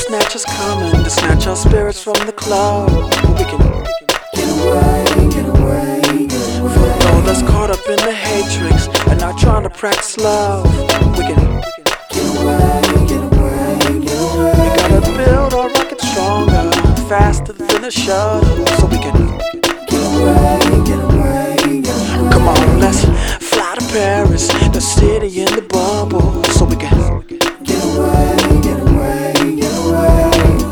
snatchers coming to snatch our spirits from the club. We can Get away, get away, get away. for all that's caught up in the hatrix and not trying to practice love. We can Get away, get away, get away. we gotta build our rocket stronger, faster than a shuttle, so we can Get away, get away, get away. come on, let's fly to Paris, the city in the bubble, so we can Get away, get away, get away.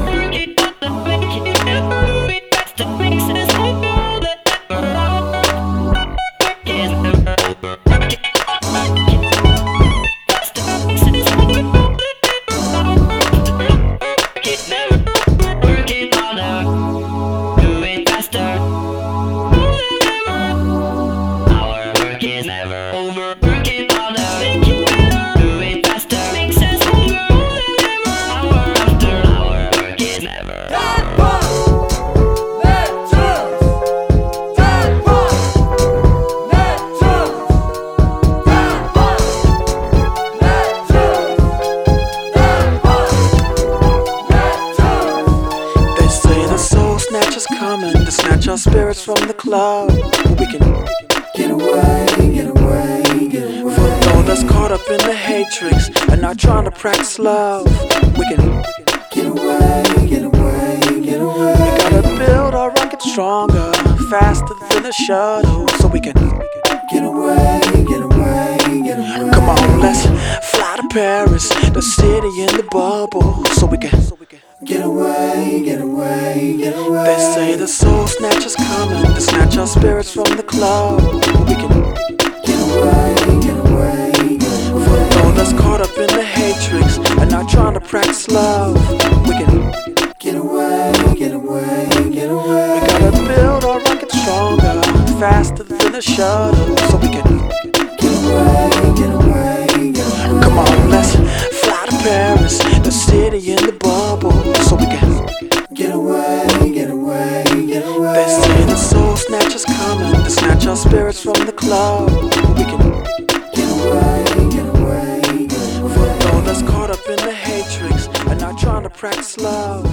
Snatchers coming to snatch our spirits from the club. We can Get away, get away, get away. for all that's caught up in the hatrix and not trying to practice love. We can Get away, get away, get away. we gotta build our rocket stronger, faster than a shuttle, so we can Get away, get away, get away. come on, let's fly to Paris, the city in the bubble, so we can Get away, get away, get away. they say the soul snatchers coming to snatch our spirits from the club. We can Get away, get away, get away. for all that's caught up in the hatrix and not trying to practice love. We can Get away, get away, get away. we gotta build our rocket stronger, faster than a shuttle, so we can Get away, get away, get away. come on, let's fly to Paris, the city in the bubble, so we can Get away, get away, get away. they say the soul snatchers coming to snatch our spirits from the club. We can Get away, get away, get away. for all that's caught up in the hatrix and not trying to practice love.